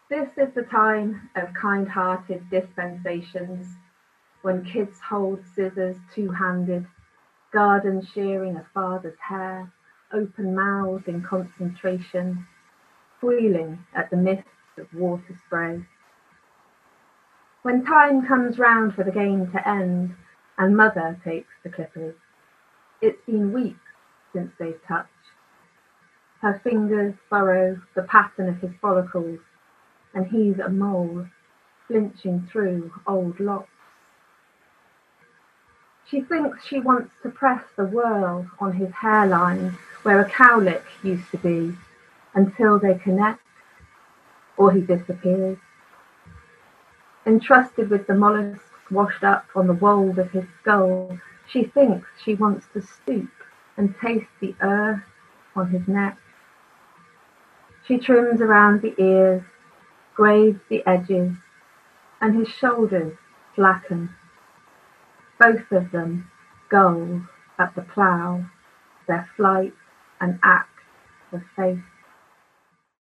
This is the time of kind-hearted dispensations, when kids hold scissors two-handed, garden shearing a father's hair, open-mouthed in concentration, squealing at the mists of water spray. When time comes round for the game to end, and mother takes the clippers, it's been weeks since they've touched. Her fingers furrow the pattern of his follicles, and he's a mole, flinching through old locks. She thinks she wants to press the whirl on his hairline where a cowlick used to be, until they connect, or he disappears. Entrusted with the mollusks washed up on the wold of his skull, she thinks she wants to stoop and taste the earth on his neck. She trims around the ears, grades the edges, and his shoulders slacken. Both of them gulls at the plough, their flight an act of faith.